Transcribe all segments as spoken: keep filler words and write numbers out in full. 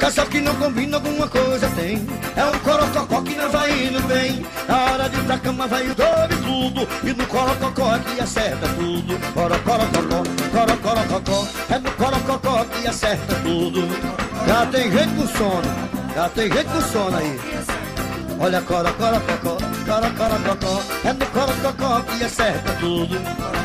casal que não combina, alguma coisa tem. É um corococó que não vai indo bem. Na hora de ir pra cama vai o dobro e tudo. E no corococó é que acerta tudo. Corocorococó, corocorococó. É no corococó que acerta tudo. Já tem gente com sono, já tem gente com sono aí. Olha corocorococó, corocorococó. É no corococó que acerta tudo.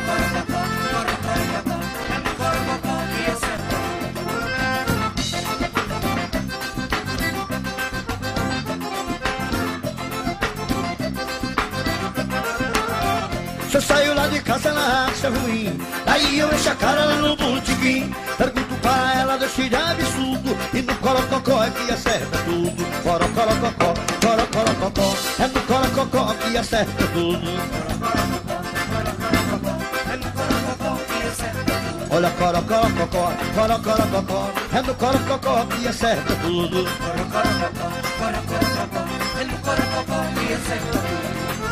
Se eu saio lá de casa, ela acha ruim. Daí eu encho a cara lá no botequim. Pergunto para ela, deixa de absurdo. E no corococó é que acerta tudo. Corocorococó, corocorococó. É no corococó que acerta tudo. Olha corocorococó, corocorococó. É no corococó que acerta tudo. É no corococó que acerta tudo.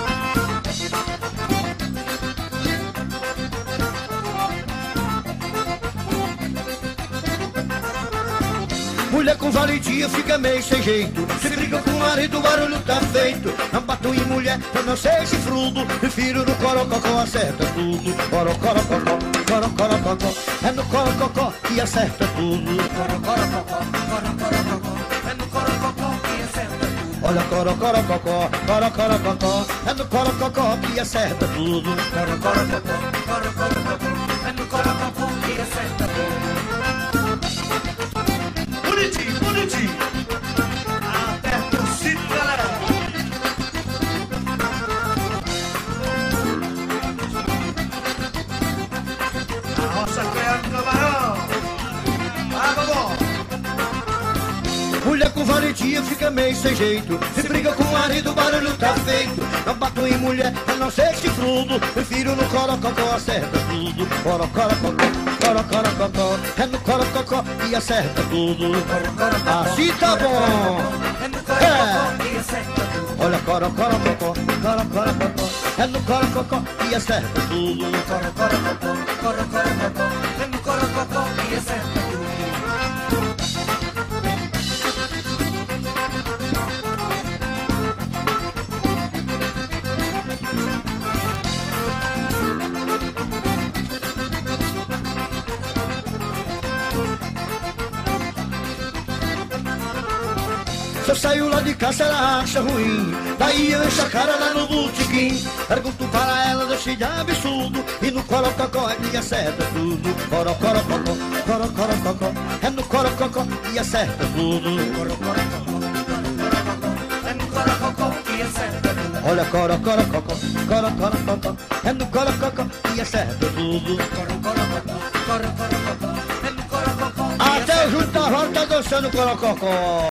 Mulher com valentia fica meio sem jeito. Se briga com o marido, o barulho tá feito. Não bato em mulher pra não ser chifrudo. Prefiro no corococó, acerta tudo. Corocorococó, corocorococó. É no corococó que acerta tudo. Corocorococó, corocorococó. É no corococó que acerta tudo. Olha corocorococó, corocorococó. É no corococó que acerta tudo. Corocorococó, corocorococó. É no corococó que acerta tudo. Bonitinho, bonitinho. Aperta o cinto, galera. A roça criando camarão. Ah, vamos. Mulher com valentia fica meio sem jeito. Se briga com o marido, o barulho tá feito. Não bato em mulher, a não ser chifrudo. Prefiro no corococó, acerta tudo. Corocorococó, corocorococó. É no corococó que acerta tudo. Assim tá bom. É. Olha corocorococó, corocorococó. É no corococó que acerta tudo. Corocorococó, corocorococó. É no corococó que acerta tudo. Se eu saio lá de casa, ela acha ruim. Daí eu encho a cara lá no botequim. Pergunto para ela, deixa de absurdo. E no corococó é que acerta tudo. Corocorococó, corocorococó. É no corococó que acerta tudo. É no corococó que acerta tudo. Olha corocorococó, corocorococó. É no corococó que acerta tudo. Até o Júlio Tavares tá dançando corococó.